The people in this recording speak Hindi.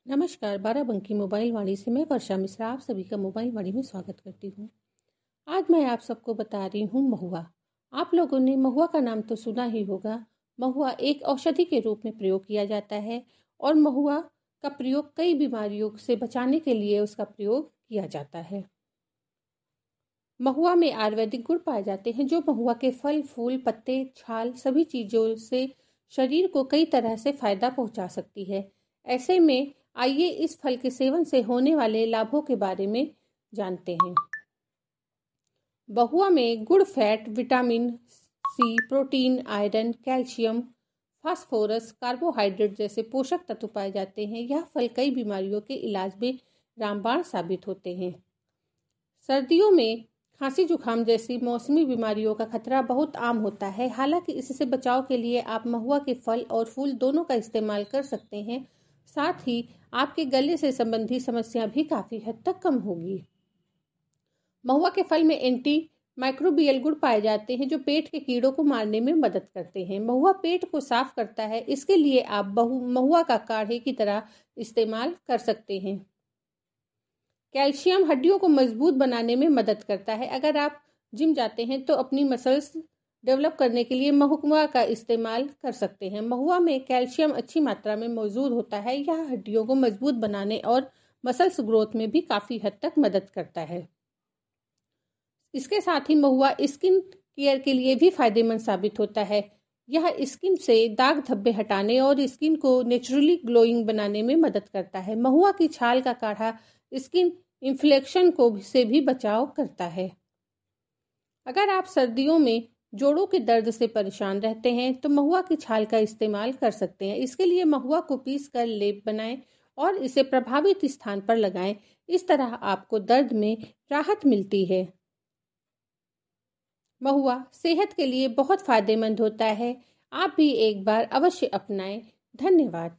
नमस्कार, बाराबंकी मोबाइल वाणी से मैं वर्षा मिश्रा आप सभी का मोबाइल वाणी में स्वागत करती हूँ। आज मैं आप सबको बता रही हूँ महुआ। आप लोगों ने महुआ का नाम तो सुना ही होगा। महुआ एक औषधि के रूप में प्रयोग किया जाता है और महुआ का प्रयोग कई बीमारियों से बचाने के लिए उसका प्रयोग किया जाता है। महुआ में आयुर्वेदिक गुण पाए जाते हैं जो महुआ के फल, फूल, पत्ते, छाल सभी चीज़ों से शरीर को कई तरह से फायदा पहुंचा सकती है। ऐसे में आइए इस फल के सेवन से होने वाले लाभों के बारे में जानते हैं। महुआ में गुड़, fat, vitamin C, protein, iron, calcium, phosphorus, carbohydrate जैसे पोषक तत्व पाए जाते हैं। यह फल कई बीमारियों के इलाज में रामबाण साबित होते हैं। सर्दियों में खांसी जुकाम जैसी मौसमी बीमारियों का खतरा बहुत आम होता है। हालांकि इससे बचाव के लिए आप महुआ के फल और फूल दोनों का इस्तेमाल कर सकते हैं। साथ ही आपके गले से संबंधी समस्या भी काफी हद तक कम होगी। महुआ के फल में एंटी माइक्रोबियल गुण पाए जाते हैं जो पेट के कीड़ों को मारने में मदद करते हैं। महुआ पेट को साफ करता है, इसके लिए आप महुआ का काढ़े की तरह इस्तेमाल कर सकते हैं। कैल्शियम हड्डियों को मजबूत बनाने में मदद करता है। अगर आप जिम जाते हैं तो अपनी मसल्स डेवलप करने के लिए महुआ का इस्तेमाल कर सकते हैं। महुआ में कैल्शियम अच्छी मात्रा में मौजूद होता है। यह हड्डियों को मजबूत बनाने और मसल्स ग्रोथ में भी काफी हद तक मदद करता है। इसके साथ ही महुआ स्किन केयर के लिए भी फायदेमंद साबित होता है। यह स्किन से दाग धब्बे हटाने और स्किन को नेचुरली ग्लोइंग बनाने में मदद करता है। महुआ की छाल का काढ़ा स्किन इन्फ्लेक्शन से भी बचाव करता है। अगर आप सर्दियों में जोड़ों के दर्द से परेशान रहते हैं तो महुआ की छाल का इस्तेमाल कर सकते हैं। इसके लिए महुआ को पीस कर लेप बनाएं और इसे प्रभावित स्थान पर लगाएं। इस तरह आपको दर्द में राहत मिलती है। महुआ सेहत के लिए बहुत फायदेमंद होता है। आप भी एक बार अवश्य अपनाएं। धन्यवाद।